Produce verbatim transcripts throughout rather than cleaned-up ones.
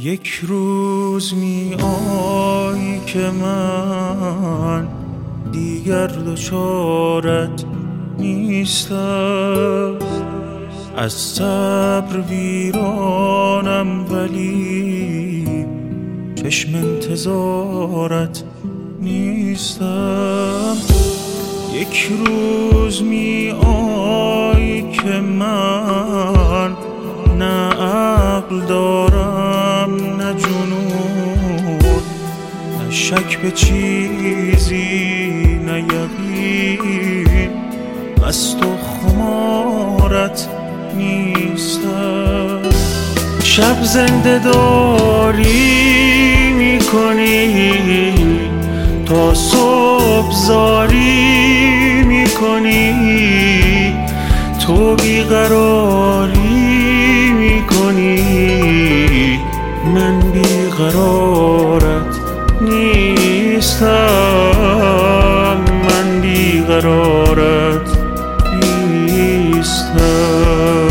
یک روز می آیی که من دیگر دچارت نیستم، از صبر ویرانم ولی چشم انتظارت نیستم. یک روز می آیی که من نه عقل دارم نه جنون، نه شک به چیزی نه یقین، از تو خمارت نیستم. شب زنده داری می کنی، تا صبح زاری می کنی، تو بیقراری می کنی، من بیقرارت نیستم، من بیقرارت نیستم.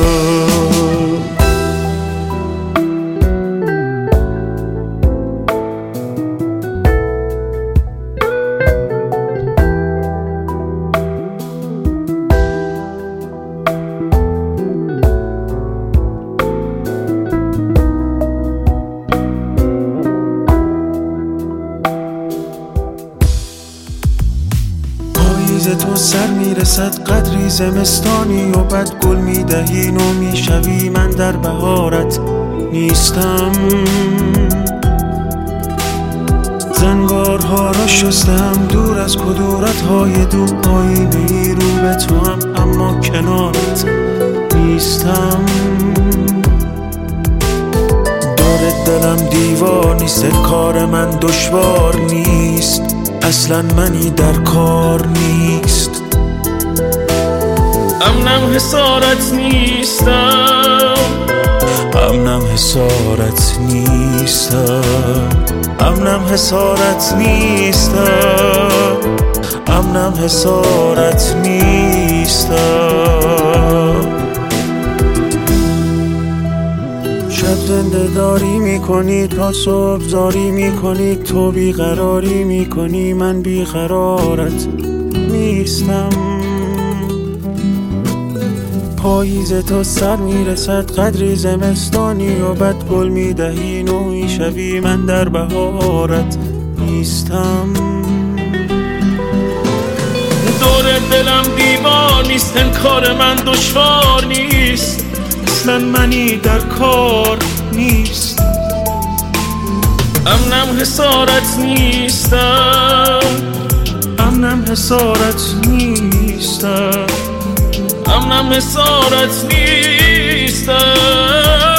تو سر میرسد قدری زمستانی و بعد گل میدهی نو میشوی، من در بهارت نیستم. زنگارها را شستم دور از کدورت های دو، آینه ای رو به تو هم اما کنارت نیستم. دور دلم دیوار نیست، کار من دشوار نیست، اصلا منی در کار نیست. امنم حسارت نیستم، امنم حسارت نیستم، امنم حسارت نیستم، امنم حسارت نیستم. شب زنده داری میکنی، تا صبح زاری میکنی، تو بیقراری میکنی، من بیقرارت نیستم. پاییز تو سر میرسد قدری زمستانی و بعد گل میدهی نو میشوی، من در بهارت نیستم. دور دلم دیوار نیست، انکار من دشوار نیست، اصلا منی در کار نیست. امنم حسارت نیستم، امنم حسارت نیستم، امنم حسارت نیستم.